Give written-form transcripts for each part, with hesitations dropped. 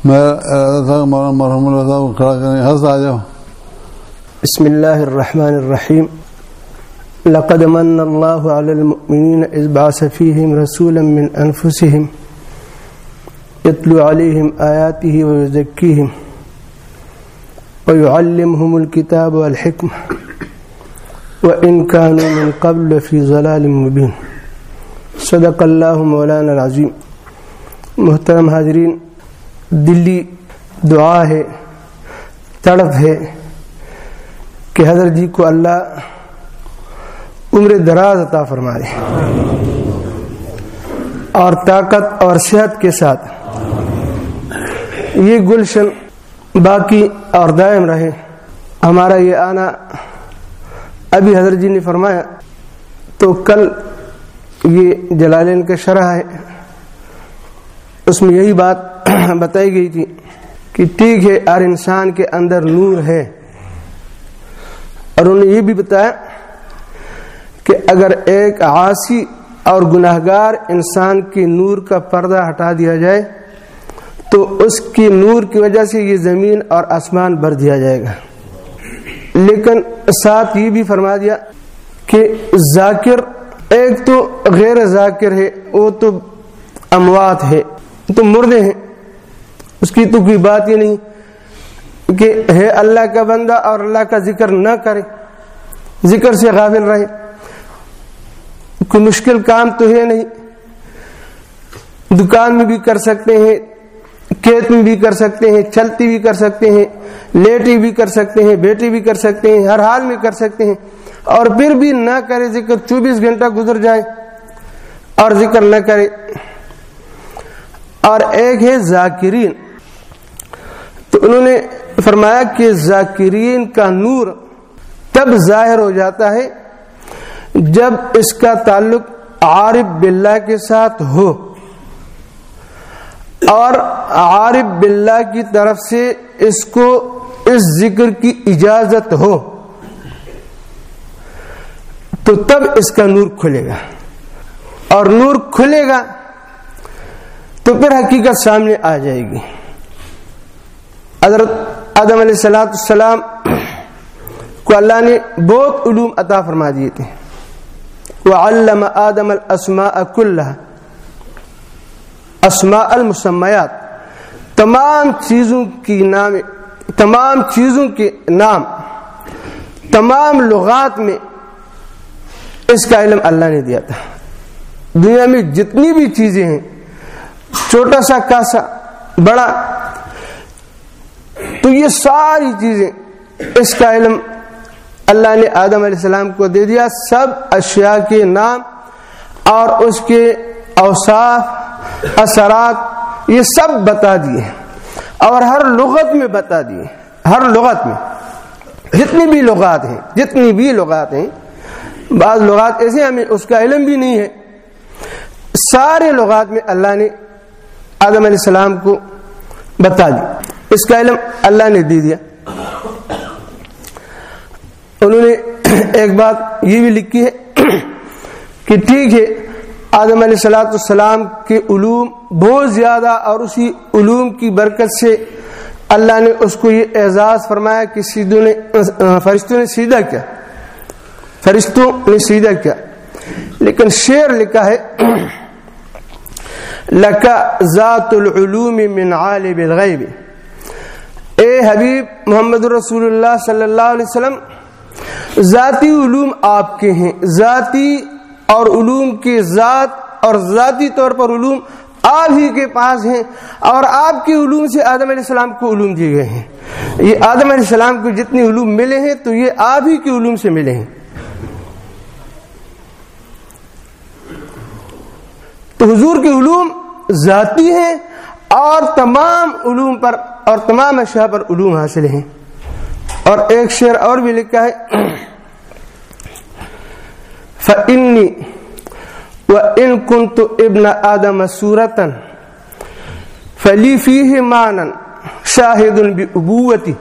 میں مولانا مرحوم اللہ صاحب کو کھڑا کریں. حضرت آ جاؤ. بسم اللہ الرحمن الرحیم. لقد من اللہ علی المؤمنین اذ بعث فیہم رسولا من انفسہم یتلو علیہم آیاتہ ویزکیہم ویعلمہم الکتاب والحکمہ وإن كانوا من قبل لفی ضلال مبین. صدق اللہ مولانا العظیم. محترم حاضرین، دلی دعا ہے، تڑپ ہے کہ حضرت جی کو اللہ عمر دراز عطا فرما دے اور طاقت اور صحت کے ساتھ یہ گلشن باقی اور دائم رہے. ہمارا یہ آنا ابھی حضرت جی نے فرمایا تو کل یہ جلالین کا شرح ہے، اس میں یہی بات بتائی گئی تھی کہ ٹھیک ہے ہر انسان کے اندر نور ہے، اور انہوں نے یہ بھی بتایا کہ اگر ایک عاصی اور گناہگار انسان کے نور کا پردہ ہٹا دیا جائے تو اس کی نور کی وجہ سے یہ زمین اور آسمان بھر دیا جائے گا. لیکن ساتھ یہ بھی فرما دیا کہ ذاکر ایک تو غیر ذاکر ہے، وہ تو اموات ہے، تو مردے ہیں، اس کی تو کوئی بات ہی نہیں کہ ہے اللہ کا بندہ اور اللہ کا ذکر نہ کرے، ذکر سے غافل رہے. کوئی مشکل کام تو ہے نہیں، دکان میں بھی کر سکتے ہیں، کھیت میں بھی کر سکتے ہیں، چلتی بھی کر سکتے ہیں، لیٹی بھی کر سکتے ہیں، بیٹی بھی کر سکتے ہیں، ہر حال میں کر سکتے ہیں، اور پھر بھی نہ کرے ذکر. 24 گھنٹہ گزر جائے اور ذکر نہ کرے. اور ایک ہے ذاکرین، تو انہوں نے فرمایا کہ ذاکرین کا نور تب ظاہر ہو جاتا ہے جب اس کا تعلق عارف باللہ کے ساتھ ہو اور عارف باللہ کی طرف سے اس کو اس ذکر کی اجازت ہو، تو تب اس کا نور کھلے گا. اور نور کھلے گا تو پھر حقیقت سامنے آ جائے گی. حضرت آدم علیہ السلام کو اللہ نے بہت علوم عطا فرما دیے تھے. وعلم آدم الاسماء کلها، اسماء المسمیات، تمام چیزوں کے نام تمام لغات میں اس کا علم اللہ نے دیا تھا. دنیا میں جتنی بھی چیزیں ہیں، چھوٹا سا کاسا بڑا، تو یہ ساری چیزیں اس کا علم اللہ نے آدم علیہ السلام کو دے دیا. سب اشیاء کے نام اور اس کے اوصاف، اثرات، یہ سب بتا دیے، اور ہر لغت میں بتا دیے. ہر لغت میں جتنی بھی لغات ہیں، بعض لغات ایسے ہمیں اس کا علم بھی نہیں ہے، سارے لغات میں اللہ نے آدم علیہ السلام کو بتا دی، اس کا علم اللہ نے دے دیا. انہوں نے ایک بات یہ بھی لکھی ہے کہ ٹھیک ہے آدم علیہ السلام کے علوم بہت زیادہ، اور اسی علوم کی برکت سے اللہ نے اس کو یہ اعزاز فرمایا کہ فرشتوں نے سجدہ کیا. لیکن شعر لکھا ہے لَكَ ذَاتُ الْعُلُومِ مِنْ عَالِمِ الْغَيْبِ. اے حبیب محمد رسول اللہ صلی اللہ علیہ وسلم، ذاتی علوم آپ کے ہیں، ذاتی اور علوم کے ذات اور ذاتی طور پر علوم آپ ہی کے پاس ہیں، اور آپ کے علوم سے آدم علیہ السلام کو علوم دیے گئے ہیں. یہ آدم علیہ السلام کو جتنے علوم ملے ہیں تو یہ آپ ہی کے علوم سے ملے ہیں. تو حضور کے علوم ذاتی ہیں، اور تمام علوم پر اور تمام اشیاء پر علوم حاصل ہیں. اور ایک شعر اور بھی لکھا ہے فَإِنِّي وَإِن كُنْتُ ابْنَ آدَمَ صُورَةً فَلِي فِيهِ مَعْنًا شَاهِدٌ بِأُبُوَّتِي.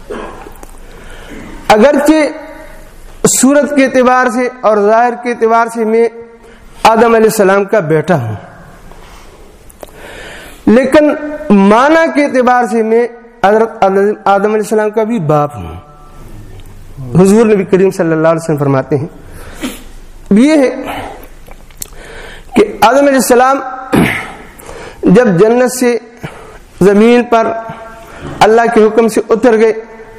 اگرچہ صورت کے اعتبار سے اور ظاہر کے اعتبار سے میں آدم علیہ السلام کا بیٹا ہوں، لیکن معنی کے اعتبار سے میں حضرت آدم علیہ السلام کا بھی باپ ہوں. حضور نبی کریم صلی اللہ علیہ وسلم فرماتے ہیں یہ ہے کہ آدم علیہ السلام جب جنت سے زمین پر اللہ کے حکم سے اتر گئے،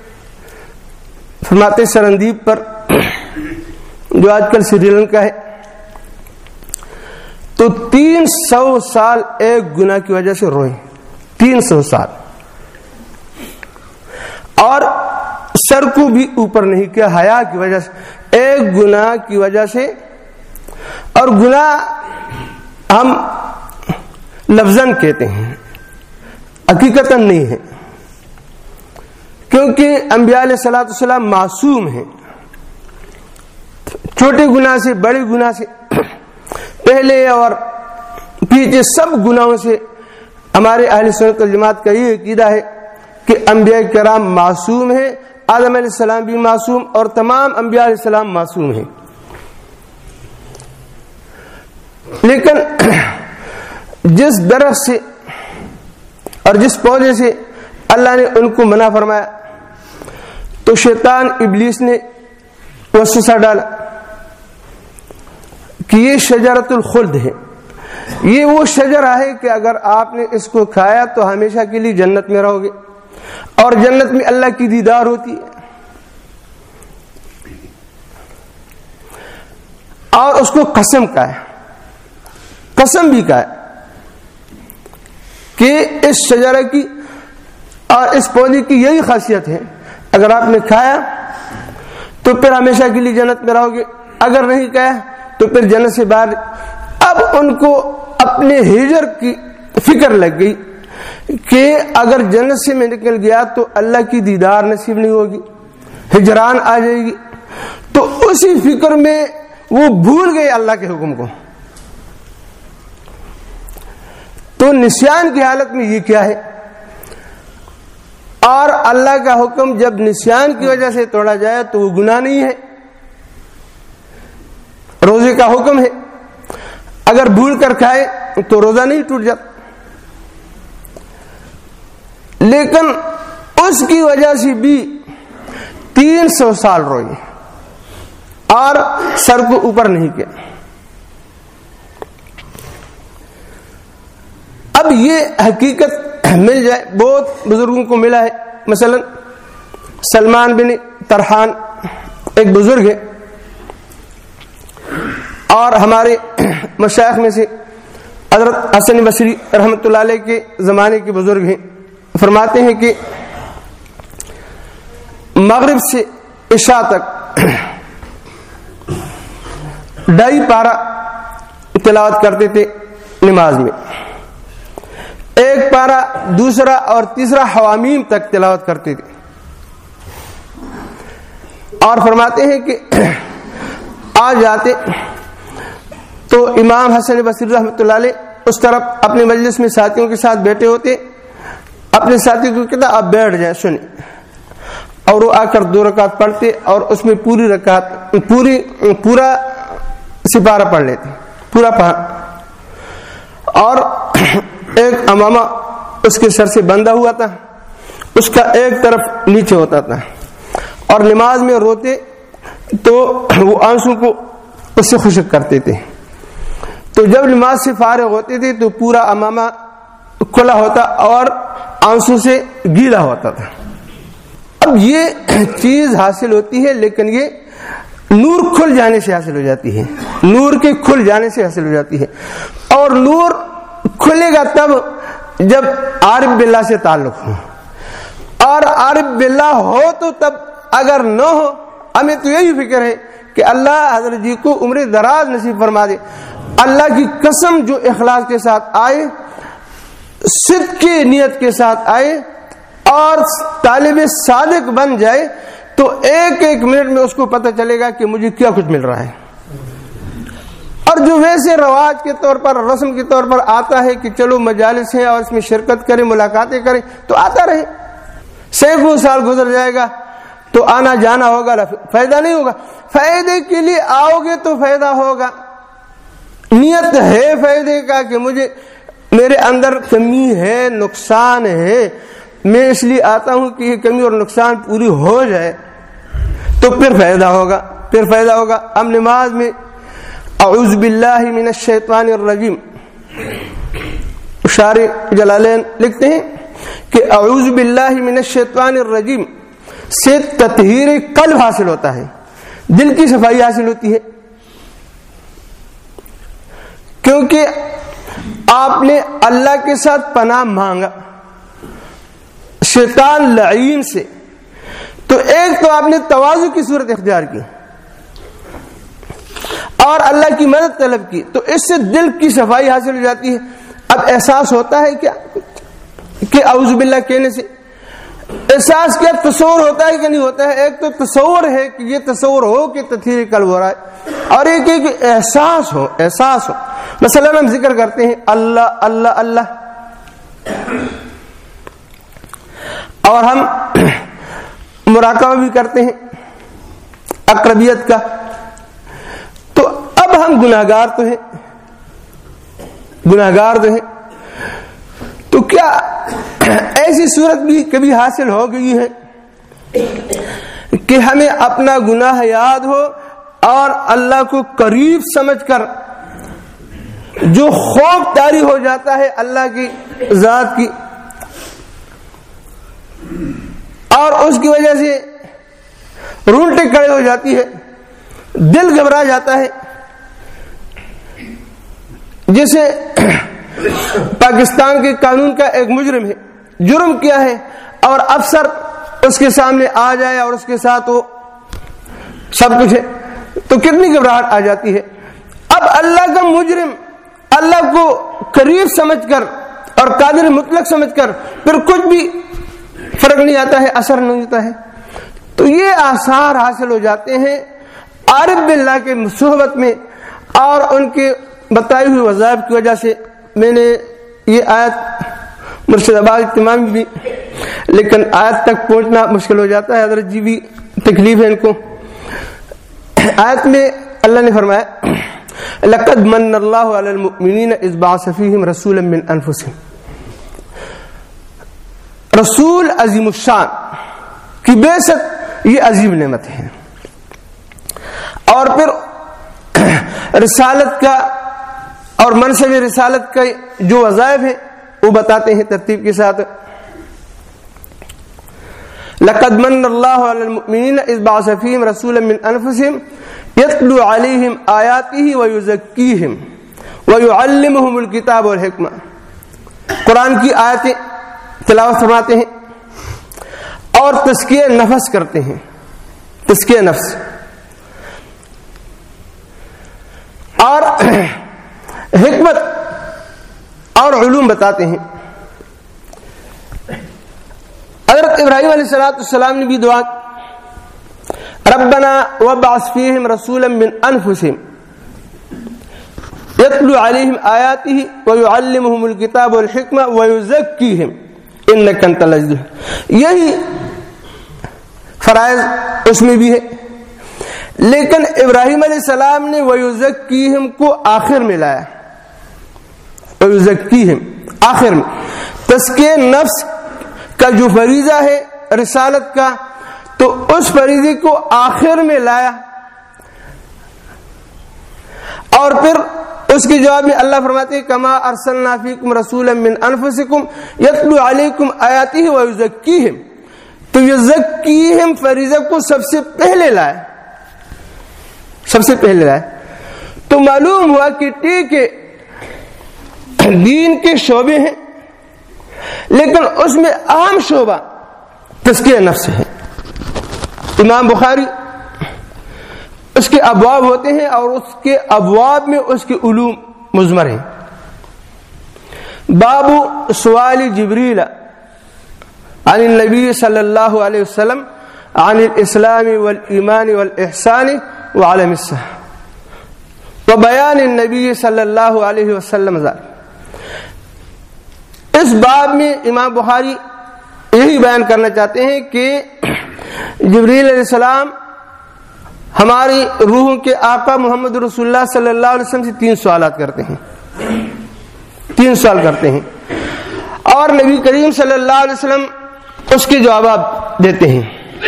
فرماتے سرندیپ پر جو آج کل سری لنکا ہے، تو 300 سال ایک گناہ کی وجہ سے روئے. 300 سال، اور سر کو بھی اوپر نہیں کیا حیا کی وجہ سے، ایک گناہ کی وجہ سے. اور گناہ ہم لفظاً کہتے ہیں، حقیقتاً نہیں ہے، کیونکہ انبیاء علیہ الصلوۃ والسلام معصوم ہیں. چھوٹے گناہ سے، بڑے گناہ سے، پہلے اور پیچھے سب گناہوں سے ہمارے اہل سنت والجماعت کا یہ عقیدہ ہے کہ انبیاء کرام معصوم ہیں. آدم علیہ السلام بھی معصوم، اور تمام انبیاء علیہ السلام معصوم ہیں. لیکن جس درخت سے اور جس پودے سے اللہ نے ان کو منع فرمایا، تو شیطان ابلیس نے وسوسہ ڈالا کہ یہ شجرۃ الخلد ہے، یہ وہ شجرہ ہے کہ اگر آپ نے اس کو کھایا تو ہمیشہ کے لیے جنت میں رہو گے، اور جنت میں اللہ کی دیدار ہوتی ہے. اور اس کو قسم کا ہے، قسم بھی کا ہے کہ اس شجرہ کی اور اس پودے کی یہی خاصیت ہے، اگر آپ نے کھایا تو پھر ہمیشہ کے لیے جنت میں رہو گے، اگر نہیں کھایا تو پھر جنت سے باہر. اب ان کو اپنے ہجر کی فکر لگ گئی کہ اگر جنت سے میں نکل گیا تو اللہ کی دیدار نصیب نہیں ہوگی، ہجران آ جائے گی. تو اسی فکر میں وہ بھول گئے اللہ کے حکم کو. تو نسیان کی حالت میں یہ کیا ہے؟ اور اللہ کا حکم جب نسیان کی وجہ سے توڑا جائے تو وہ گناہ نہیں ہے، روزے کا حکم ہے. اگر بھول کر کھائے تو روزہ نہیں ٹوٹ جاتا، لیکن اس کی وجہ سے بھی 300 سال روئے اور سر کو اوپر نہیں کیا. اب یہ حقیقت مل جائے، بہت بزرگوں کو ملا ہے. مثلا سلمان بن ترحان ایک بزرگ ہے، اور ہمارے مشائخ میں سے حضرت حسن بصری رحمۃ اللہ علیہ کے زمانے کے بزرگ ہیں. فرماتے ہیں کہ مغرب سے عشاء تک 2.5 پارہ تلاوت کرتے تھے نماز میں، 1 پارہ دوسرا اور تیسرا حوامیم تک تلاوت کرتے تھے. اور فرماتے ہیں کہ آ جاتے تو امام حسن بصری رحمۃ اللہ علیہ اس طرف اپنے مجلس میں ساتھیوں کے ساتھ بیٹھے ہوتے، اپنے ساتھی کو کہتا آپ بیٹھ جائیں سنیں، اور وہ آ کر 2 رکعت پڑھتے اور اس میں پورا سپارہ پڑھ لیتے، پورا پڑھ. اور ایک امامہ اس کے سر سے بندھا ہوا تھا، اس کا ایک طرف نیچے ہوتا تھا، اور نماز میں روتے تو وہ آنسو کو اس سے خشک کرتے تھے. تو جب نماز سے فارغ ہوتے تھے تو پورا امامہ کھلا ہوتا اور آنسو سے گیلا ہوتا تھا. اب یہ چیز حاصل ہوتی ہے، لیکن یہ نور کھل جانے سے حاصل ہو جاتی ہے، نور کے کھل جانے سے حاصل ہو جاتی ہے. اور نور کھلے گا تب جب عارف باللہ سے تعلق ہو، اور عارف باللہ ہو تو تب، اگر نہ ہو ہمیں تو یہی فکر ہے کہ اللہ حضرت جی کو عمر دراز نصیب فرما دے. اللہ کی قسم جو اخلاص کے ساتھ آئے، صدق کی نیت کے ساتھ آئے اور طالب صادق بن جائے تو 1 منٹ میں اس کو پتہ چلے گا کہ مجھے کیا کچھ مل رہا ہے. اور جو ویسے رواج کے طور پر، رسم کے طور پر آتا ہے کہ چلو مجالس ہیں اور اس میں شرکت کریں، ملاقاتیں کریں، تو آتا رہے، سینکڑوں سال گزر جائے گا تو آنا جانا ہوگا، فائدہ نہیں ہوگا. فائدے کے لیے آؤ گے تو فائدہ ہوگا، نیت ہے فائدے کا کہ مجھے میرے اندر کمی ہے، نقصان ہے، میں اس لیے آتا ہوں کہ یہ کمی اور نقصان پوری ہو جائے تو پھر فائدہ ہوگا. ہم نماز میں اعوذ باللہ من الشیطان الرجیم، شارح جلالین لکھتے ہیں کہ اعوذ باللہ من الشیطان الرجیم سے تطہیر قلب حاصل ہوتا ہے، دل کی صفائی حاصل ہوتی ہے، کیونکہ آپ نے اللہ کے ساتھ پناہ مانگا شیطان لعین سے. تو ایک تو آپ نے تواضع کی صورت اختیار کی اور اللہ کی مدد طلب کی، تو اس سے دل کی صفائی حاصل ہو جاتی ہے. اب احساس ہوتا ہے کیا کہ اعوذ باللہ کہنے سے؟ احساس کیا تصور ہوتا ہے کہ نہیں ہوتا ہے؟ ایک تو تصور ہے کہ یہ تصور ہو کہ تطہیر قلب ہو رہا ہے، اور ایک ہے کہ احساس ہو. مثلا ہم ذکر کرتے ہیں اللہ اللہ اللہ، اور ہم مراقبہ بھی کرتے ہیں اقربیت کا. تو اب ہم گناہگار تو ہیں، تو کیا ایسی صورت بھی کبھی حاصل ہو گئی ہے کہ ہمیں اپنا گناہ یاد ہو اور اللہ کو قریب سمجھ کر جو خوف طاری ہو جاتا ہے اللہ کی ذات کی، اور اس کی وجہ سے رونٹیں کھڑے ہو جاتی ہے، دل گھبرا جاتا ہے؟ جیسے پاکستان کے قانون کا ایک مجرم ہے، جرم کیا ہے، اور افسر اس کے سامنے آ جائے اور اس کے ساتھ وہ سب کچھ ہے، تو کتنی گھبراہٹ آ جاتی ہے. اب اللہ کا مجرم اللہ کو قریب سمجھ کر اور قادر مطلق سمجھ کر پھر کچھ بھی فرق نہیں آتا ہے، اثر نہیں ہوتا ہے. تو یہ آثار حاصل ہو جاتے ہیں عارف باللہ کے صحبت میں اور ان کے بتائی ہوئی وظائف کی وجہ سے. میں نے یہ آیت مرشد آباد اجتماع میں بھی، لیکن آیت تک پہنچنا مشکل ہو جاتا ہے، حضرت جی بھی تکلیف ہے ان کو. آیت میں اللہ نے فرمایا لقد من اللہ علی المؤمنین اذ بعث فیہم رسولا من انفسہم. رسول عظیم الشان کی بعثت یہ عظیم نعمت ہے. اور پھر رسالت کا اور منصب رسالت کا جو وظائف ہیں وہ بتاتے ہیں ترتیب کے ساتھ. لقد من اللہ علی المؤمنین اذ بعث فیہم رسولا من انفسہم یتلو علیہم آیاتہ ویزکیہم ویعلمہم الکتاب والحکمہ. قرآن کی آیتیں تلاوت فرماتے ہیں اور تزکیہ نفس کرتے ہیں، تزکیہ نفس، اور حکمت اور علوم بتاتے ہیں. حضرت ابراہیم علیہ السلام نے بھی دعا ربنا وابعث فیہم رسولا من انفسہم یتلو علیہم آیاتہ ویعلمہم الکتاب والحکمہ ویزکیہم انک انت العزیز. یہی فرائض اس میں بھی ہے، لیکن ابراہیم علیہ السلام نے ویزکیہم کو آخر میں لایا. ویزکیہم آخر میں. تزکیہ نفس کا جو فریضہ ہے رسالت کا، تو اس فریضے کو آخر میں لایا. اور پھر اس کے جواب میں اللہ فرماتے ہیں کما ارسلنا فیکم رسولا من انفسکم یتلو علیکم آیاتہ ویزکیہم. تو یزکیہم فریضہ کو سب سے پہلے لائے، سب سے پہلے لائے. تو معلوم ہوا کہ ٹھیک ہے دین کے شعبے ہیں، لیکن اس میں اہم شعبہ تزکیہ نفس ہے. امام بخاری اس کے ابواب ہوتے ہیں اور اس کے ابواب میں اس کے علوم مضمر ہیں. باب سوال جبریل عن النبی صلی اللہ علیہ وسلم عن الاسلام والایمان والاحسان وعلم الساعة وبیان النبی صلی اللہ علیہ وسلم ذلك. اس باب میں امام بخاری یہی بیان کرنا چاہتے ہیں کہ جبریل علیہ السلام ہماری روحوں کے آقا محمد رسول اللہ صلی اللہ علیہ وسلم سے 3 سوالات کرتے ہیں. 3 سوال کرتے ہیں اور نبی کریم صلی اللہ علیہ وسلم اس کے جوابات دیتے ہیں.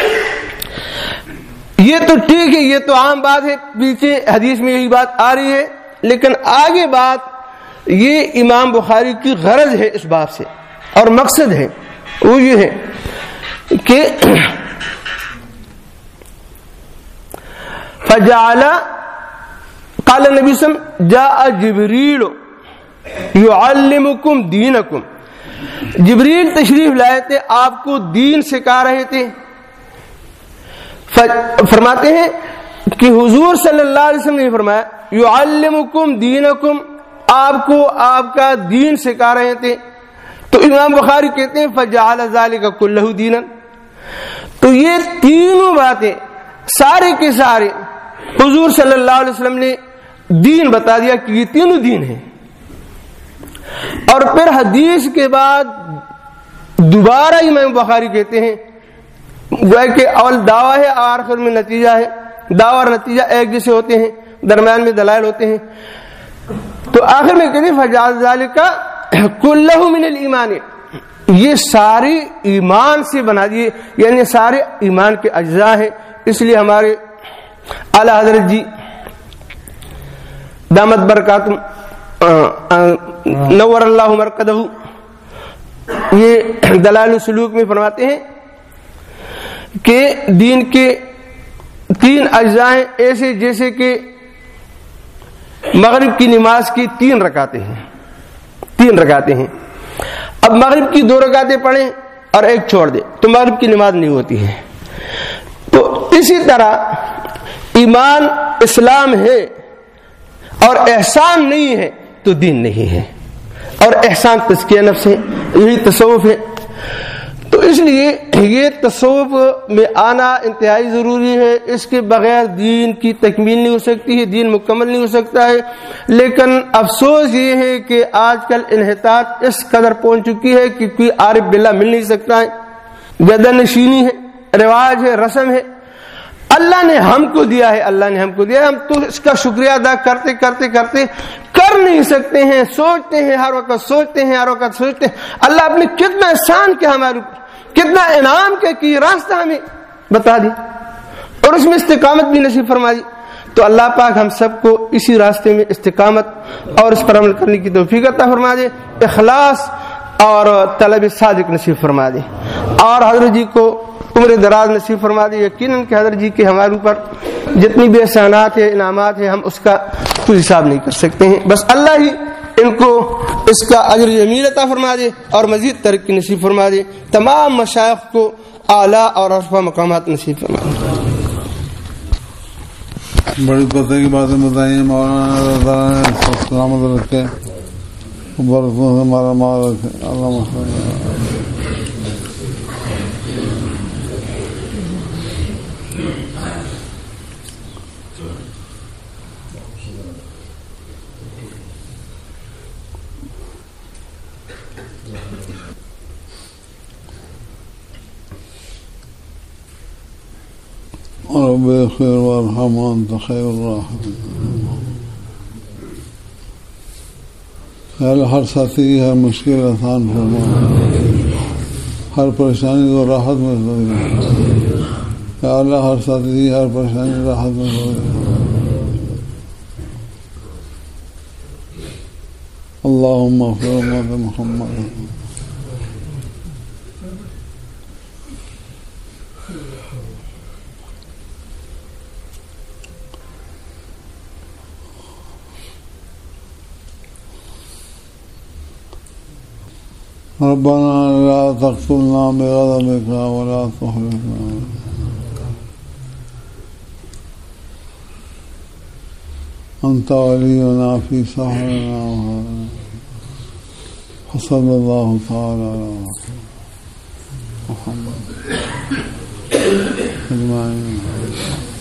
یہ تو ٹھیک ہے، یہ تو عام بات ہے، پیچھے حدیث میں یہی بات آ رہی ہے، لیکن آگے بات یہ امام بخاری کی غرض ہے اس بات سے اور مقصد ہے، وہ یہ ہے کہ فجعل قال النبی صلی اللہ علیہ وسلم جاء جبریل یعلمکم دینکم. جبریل تشریف لائے تھے، آپ کو دین سکھا رہے تھے. فرماتے ہیں کہ حضور صلی اللہ علیہ وسلم نے فرمایا یعلمکم دینکم، آپ کو آپ کا دین سکھا رہے تھے. تو امام بخاری کہتے ہیں فجعل ذلک کلہ دینا. تو یہ تینوں باتیں سارے کے سارے حضور صلی اللہ علیہ وسلم نے دین بتا دیا کہ یہ تینوں دین ہیں. اور پھر حدیث کے بعد دوبارہ امام بخاری کہتے ہیں وہ کہ اول دعویٰ ہے، آخر میں نتیجہ ہے. دعویٰ اور نتیجہ ایک جیسے ہوتے ہیں، درمیان میں دلائل ہوتے ہیں. تو آخر میں کہتے ہیں فجعل ذلک کلہ من الایمان، یہ سارے ایمان سے بنا دیے، یعنی سارے ایمان کے اجزاء ہیں. اس لیے ہمارے اعلیٰ حضرت جی دامت برکاتہم نور اللہ مرقدہ یہ دلائل السلوک میں فرماتے ہیں کہ دین کے 3 اجزاء ہیں، ایسے جیسے کہ مغرب کی نماز کی 3 رکعتیں ہیں. 3 رکعتیں ہیں. اب مغرب کی 2 رکعتیں پڑھیں اور ایک چھوڑ دیں تو مغرب کی نماز نہیں ہوتی ہے. تو اسی طرح ایمان اسلام ہے اور احسان نہیں ہے تو دین نہیں ہے. اور احسان تزکیہ نفس ہے، یہی تصوف ہے. تو اس لیے یہ تصوف میں آنا انتہائی ضروری ہے. اس کے بغیر دین کی تکمیل نہیں ہو سکتی ہے، دین مکمل نہیں ہو سکتا ہے. لیکن افسوس یہ ہے کہ آج کل انحطاط اس قدر پہنچ چکی ہے کہ کوئی عارف باللہ مل نہیں سکتا ہے. گردن نشینی ہے، رواج ہے، رسم ہے. اللہ نے ہم کو دیا ہے، اللہ نے ہم کو دیا ہے، ہم تو اس کا شکریہ ادا کرتے کرتے کرتے کر نہیں سکتے ہیں. سوچتے ہیں ہر وقت، سوچتے ہیں ہر وقت، سوچتے ہیں اللہ آپ نے کتنا احسان کیا ہمارے اوپر، کتنا انعام کیا کہ یہ راستہ ہمیں بتا دی اور اس میں استقامت بھی نصیب فرما دی. تو اللہ پاک ہم سب کو اسی راستے میں استقامت اور اس پر عمل کرنے کی توفیق عطا فرما دے، اخلاص اور طلب صادق نصیب فرما دے، اور حضرت جی کو عمر دراز نصیب فرما دے. یقیناً کہ حضرت جی کے ہمارے اوپر جتنی بھی احسانات ہیں، انعامات ہیں، ہم اس کا کوئی حساب نہیں کر سکتے ہیں. بس اللہ ہی ان کو اس کا اجر جمیل عطا فرما دے اور مزید ترقی نصیب فرما دے. تمام مشائخ کو اعلیٰ اور عرفہ مقامات نصیب فرما دے. بڑی پتہ کی باتیں بتائیں مولانا نے سلامت رکھے، برکتوں سے ہمارا مال رکھے. اللہ رب خیر وارحم وانت خیر الراحمین. ہر ساتھی کی ہر مشکل آسان فرما، ہر پریشانی کو راحت میں بدل. یا اللہ ہر ساتھی کی ہر پریشانی راحت میں بدل. اللہم اغفر امت محمد. ربنا لا تقتلنا بغضبك ولا تهلكنا. أنت ولينا في سحرنا وهذا. وصلى الله تعالى على محمد أجمعين.